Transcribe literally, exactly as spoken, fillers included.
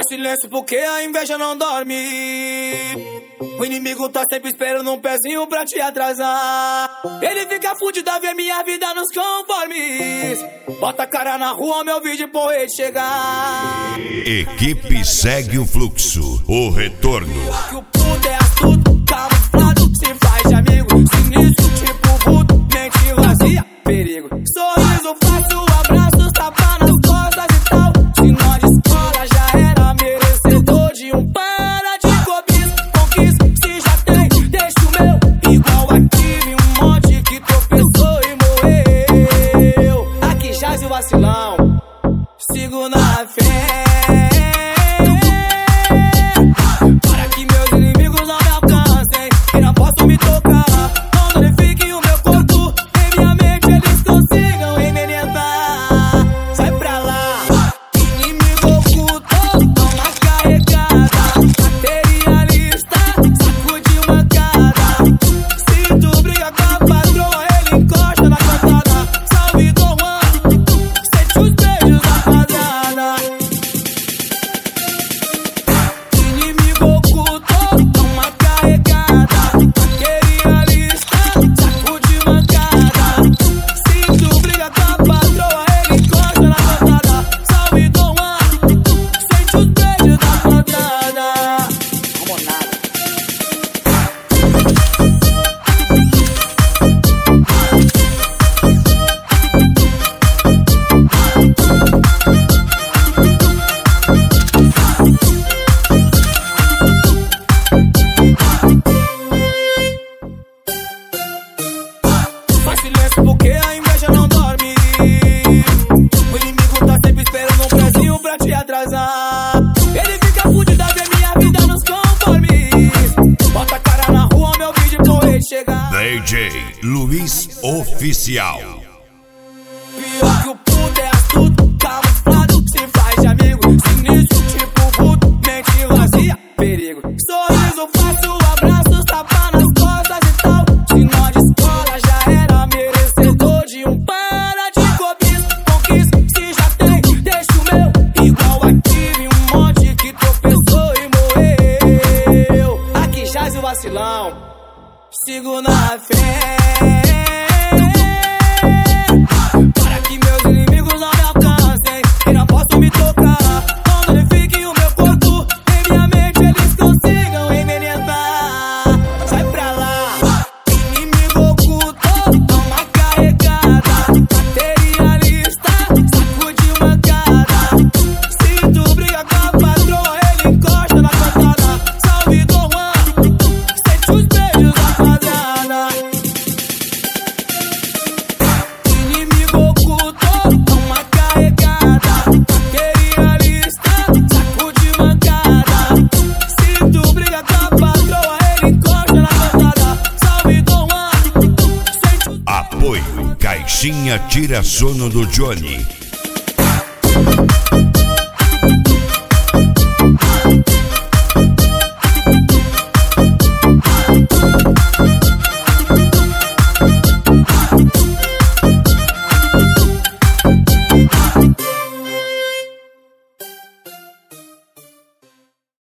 Faz silêncio porque a inveja não dorme. O inimigo tá sempre esperando um pezinho pra te atrasar. Ele fica fudido a ver minha vida nos conformes. Bota a cara na rua, meu vídeo pro rei chegar. Equipe Segue o Fluxo, o retorno. Que o puto é astuto, camuflado, se faz de amigo. Sinistro, tipo puto, mente vazia, perigo. Sorriso fácil, abraços, tapa nas costas e tal. Se nós de escola já era merecedor de um para de cobiça. Conquista, se já tem, deixa o meu. Igual aqui, um monte que tropeçou e morreu. Aqui jaz o vacilão, sigo na fé. Para que meus inimigos não me alcancem e não possam me tocar. Não danifiquem o meu corpo, em minha mente eles consigam envenenar. Sai pra lá, inimigo oculto, toma carregada. Materialista, sacude mancada. Se tu briga com a patroa, ele encosta na cantada. Salve Dom Juan, sente os beijos da quadrada. Inimigo oculto, toma carregada. Materialista, sacude mancada. Se tu briga com a patroa, ele encosta na cantada. Salve Dom Juan, sente os beijos da quadrada. Como nada. Faz silêncio porque a inveja não dorme. O inimigo tá sempre esperando um pezinho pra te atrasar. Ele fica fudido a ver minha vida nos conformes. Bota a cara na rua, meu vídeo pro rei chegar. D J Luiz Oficial. Pior que o puto é astuto, camuflado, se faz de amigo. Sinistro, tipo puto, mente vazia, perigo. Sorriso fácil, abraços, tapa nas costas e tal. Se nós de escola já era merecedor de um para de cobiça. Conquista, se já tem, deixa o meu. Igual aqui, um monte que tropeçou e morreu. Aqui jaz o vacilão, sigo na fé. Para que meus inimigos não me alcancem e não possam me tocar. Não danifiquem o meu corpo, em minha mente eles consigam envenenar. Sai pra lá, inimigo oculto, toma carregada. Materialista, sacude mancada. Se tu briga com a patroa, ele encosta na cantada. Salve Dom Juan, sente os beijos da quadrada. Inimigo oculto, toma carregada. Materialista, sacude mancada. Se tu briga com a patroa, ele encosta na cantada. Salve Dom Juan, sente os Apoio Caixinha Tira Sono do Johnny.